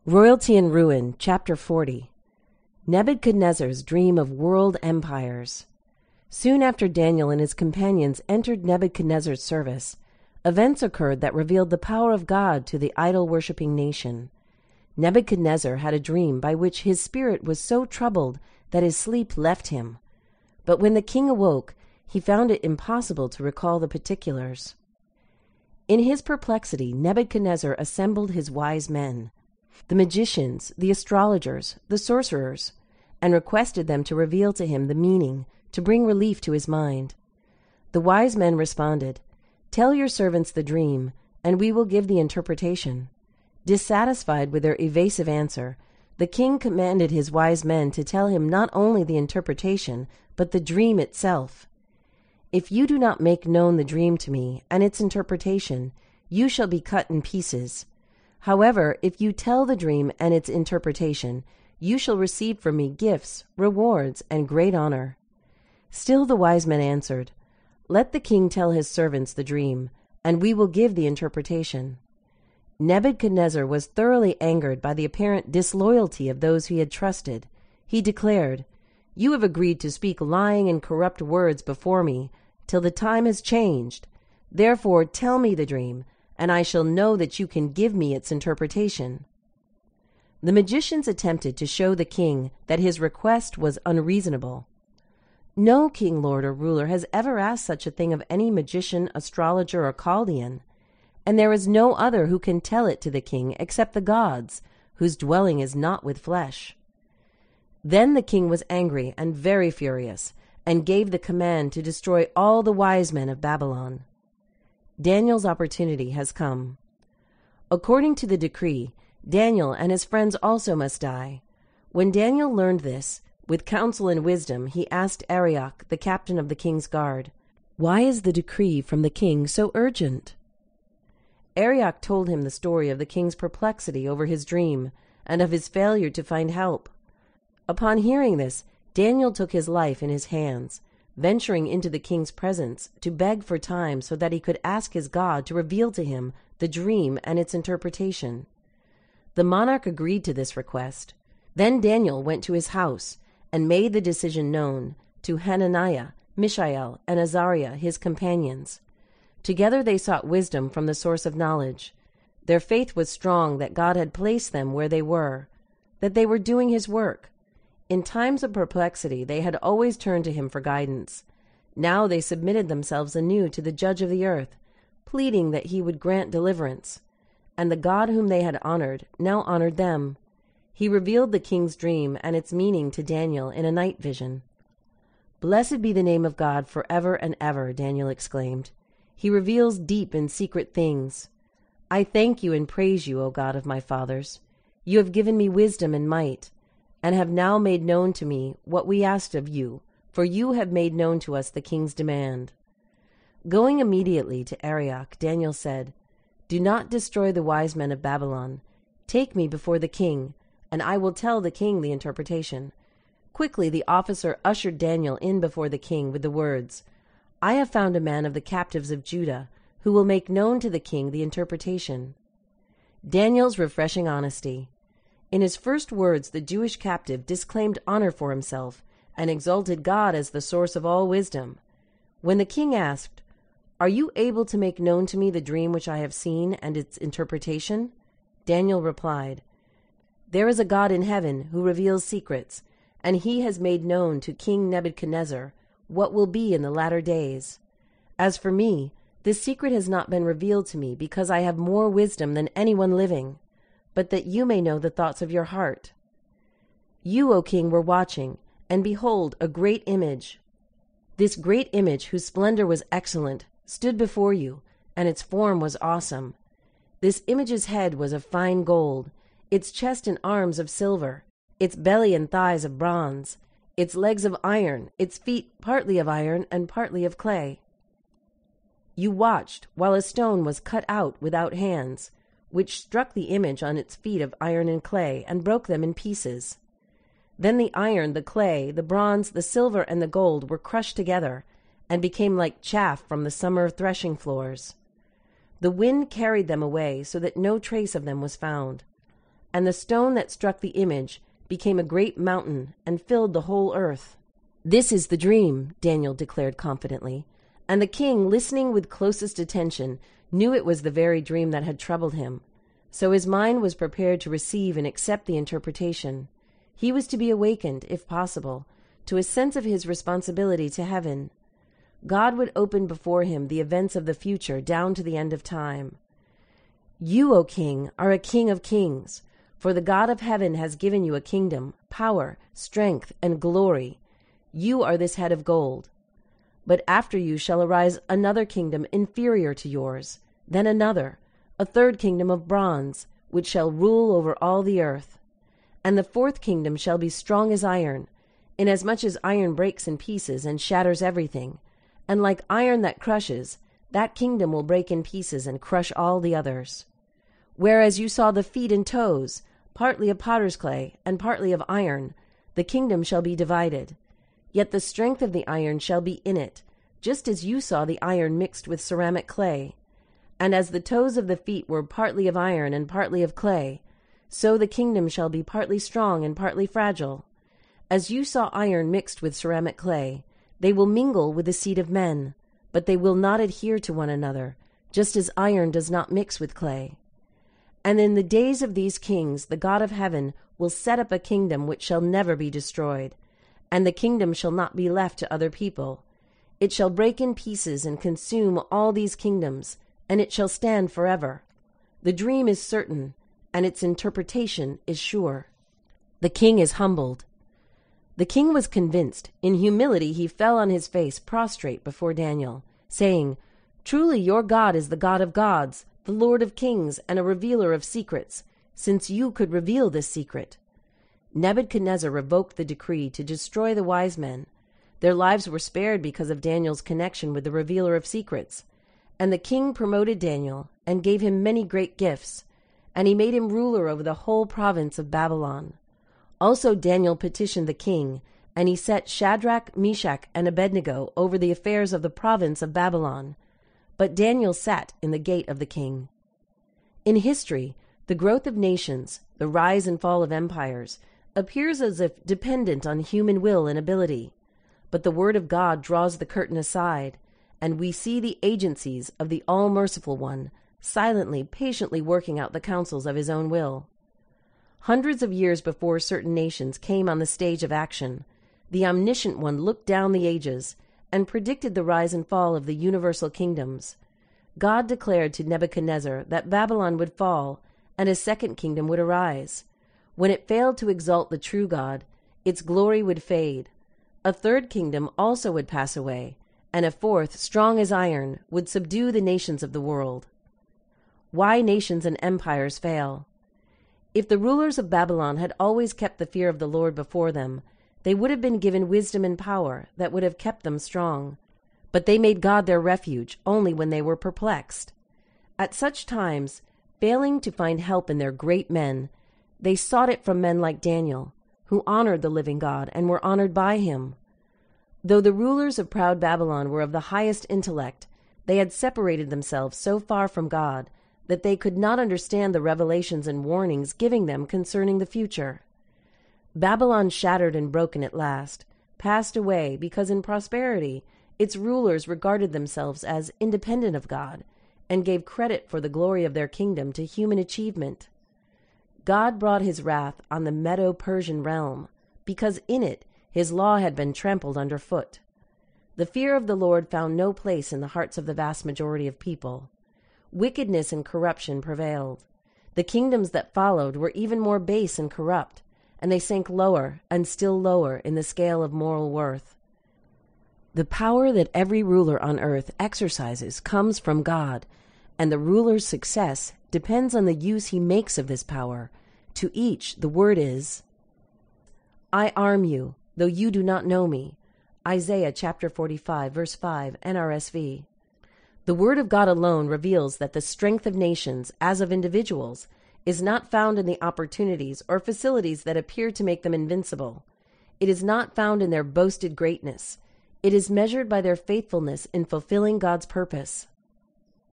Royalty and Ruin, Chapter 40. Nebuchadnezzar's Dream of World Empires. Soon after Daniel and his companions entered Nebuchadnezzar's service, events occurred that revealed the power of God to the idol-worshipping nation. Nebuchadnezzar had a dream by which his spirit was so troubled that his sleep left him. But when the king awoke, he found it impossible to recall the particulars. In his perplexity, Nebuchadnezzar assembled his wise men, the magicians, the astrologers, the sorcerers, and requested them to reveal to him the meaning, to bring relief to his mind. The wise men responded, "Tell your servants the dream, and we will give the interpretation." Dissatisfied with their evasive answer, the king commanded his wise men to tell him not only the interpretation, but the dream itself. "If you do not make known the dream to me and its interpretation, you shall be cut in pieces. However, if you tell the dream and its interpretation, you shall receive from me gifts, rewards, and great honor." Still the wise men answered, "Let the king tell his servants the dream, and we will give the interpretation." Nebuchadnezzar was thoroughly angered by the apparent disloyalty of those he had trusted. He declared, "You have agreed to speak lying and corrupt words before me till the time has changed. Therefore tell me the dream, and I shall know that you can give me its interpretation." The magicians attempted to show the king that his request was unreasonable. "No king, lord, or ruler has ever asked such a thing of any magician, astrologer, or Chaldean, and there is no other who can tell it to the king except the gods, whose dwelling is not with flesh." Then the king was angry and very furious, and gave the command to destroy all the wise men of Babylon. Daniel's opportunity has come. According to the decree, Daniel and his friends also must die. When Daniel learned this, with counsel and wisdom, he asked Arioch, the captain of the king's guard, "Why is the decree from the king so urgent?" Arioch told him the story of the king's perplexity over his dream, and of his failure to find help. Upon hearing this, Daniel took his life in his hands, venturing into the king's presence to beg for time so that he could ask his God to reveal to him the dream and its interpretation. The monarch agreed to this request. Then Daniel went to his house and made the decision known to Hananiah, Mishael, and Azariah, his companions. Together they sought wisdom from the source of knowledge. Their faith was strong that God had placed them where they were, that they were doing his work. In times of perplexity, they had always turned to him for guidance. Now they submitted themselves anew to the Judge of the earth, pleading that he would grant deliverance. And the God whom they had honored now honored them. He revealed the king's dream and its meaning to Daniel in a night vision. "Blessed be the name of God forever and ever," Daniel exclaimed. "He reveals deep and secret things. I thank you and praise you, O God of my fathers. You have given me wisdom and might, and have now made known to me what we asked of you, for you have made known to us the king's demand." Going immediately to Arioch, Daniel said, "Do not destroy the wise men of Babylon. Take me before the king, and I will tell the king the interpretation." Quickly the officer ushered Daniel in before the king with the words, "I have found a man of the captives of Judah, who will make known to the king the interpretation." Daniel's refreshing honesty. In his first words, the Jewish captive disclaimed honor for himself and exalted God as the source of all wisdom. When the king asked, "Are you able to make known to me the dream which I have seen and its interpretation?" Daniel replied, "There is a God in heaven who reveals secrets, and he has made known to King Nebuchadnezzar what will be in the latter days. As for me, this secret has not been revealed to me because I have more wisdom than anyone living, but that you may know the thoughts of your heart. You, O king, were watching, and behold, a great image. This great image, whose splendor was excellent, stood before you, and its form was awesome. This image's head was of fine gold, its chest and arms of silver, its belly and thighs of bronze, its legs of iron, its feet partly of iron and partly of clay. You watched while a stone was cut out without hands, which struck the image on its feet of iron and clay, and broke them in pieces. Then the iron, the clay, the bronze, the silver, and the gold were crushed together, and became like chaff from the summer threshing floors. The wind carried them away, so that no trace of them was found. and the stone that struck the image became a great mountain and filled the whole earth. "This is the dream," Daniel declared confidently, and the king, listening with closest attention, knew it was the very dream that had troubled him. So his mind was prepared to receive and accept the interpretation. He was to be awakened, if possible, to a sense of his responsibility to heaven. God would open before him the events of the future down to the end of time. "You, O king, are a king of kings, for the God of heaven has given you a kingdom, power, strength, and glory. You are this head of gold. But after you shall arise another kingdom inferior to yours, then another, a third kingdom of bronze, which shall rule over all the earth. And the fourth kingdom shall be strong as iron, inasmuch as iron breaks in pieces and shatters everything. And like iron that crushes, that kingdom will break in pieces and crush all the others. Whereas you saw the feet and toes, partly of potter's clay and partly of iron, the kingdom shall be divided. Yet the strength of the iron shall be in it, just as you saw the iron mixed with ceramic clay. And as the toes of the feet were partly of iron and partly of clay, so the kingdom shall be partly strong and partly fragile. As you saw iron mixed with ceramic clay, they will mingle with the seed of men, but they will not adhere to one another, just as iron does not mix with clay. And in the days of these kings the God of heaven will set up a kingdom which shall never be destroyed, and the kingdom shall not be left to other people. It shall break in pieces and consume all these kingdoms, and it shall stand forever. The dream is certain, and its interpretation is sure." The king is humbled. The king was convinced. In humility he fell on his face prostrate before Daniel, saying, "Truly your God is the God of gods, the Lord of kings, and a revealer of secrets, since you could reveal this secret." Nebuchadnezzar revoked the decree to destroy the wise men. Their lives were spared because of Daniel's connection with the revealer of secrets. And the king promoted Daniel and gave him many great gifts, and he made him ruler over the whole province of Babylon. Also Daniel petitioned the king, and he set Shadrach, Meshach, and Abednego over the affairs of the province of Babylon. But Daniel sat in the gate of the king. In history, the growth of nations, the rise and fall of empires, appears as if dependent on human will and ability. But the word of God draws the curtain aside, and we see the agencies of the all-merciful one, silently, patiently working out the counsels of his own will. Hundreds of years before certain nations came on the stage of action, the omniscient one looked down the ages and predicted the rise and fall of the universal kingdoms. God declared to Nebuchadnezzar that Babylon would fall and a second kingdom would arise. When it failed to exalt the true God, its glory would fade. A third kingdom also would pass away, and a fourth, strong as iron, would subdue the nations of the world. Why nations and empires fail? If the rulers of Babylon had always kept the fear of the Lord before them, they would have been given wisdom and power that would have kept them strong. But they made God their refuge only when they were perplexed. At such times, failing to find help in their great men, they sought it from men like Daniel, who honored the living God and were honored by him. Though the rulers of proud Babylon were of the highest intellect, they had separated themselves so far from God that they could not understand the revelations and warnings giving them concerning the future. Babylon, shattered and broken at last, passed away because in prosperity its rulers regarded themselves as independent of God and gave credit for the glory of their kingdom to human achievement. God brought his wrath on the Medo-Persian realm because in it his law had been trampled underfoot. The fear of the Lord found no place in the hearts of the vast majority of people. Wickedness and corruption prevailed. The kingdoms that followed were even more base and corrupt, and they sank lower and still lower in the scale of moral worth. The power that every ruler on earth exercises comes from God, and the ruler's success depends on the use he makes of this power. To each the word is, "I arm you, though you do not know me." Isaiah chapter 45, verse 5, NRSV. The word of God alone reveals that the strength of nations, as of individuals, is not found in the opportunities or facilities that appear to make them invincible. It is not found in their boasted greatness. It is measured by their faithfulness in fulfilling God's purpose.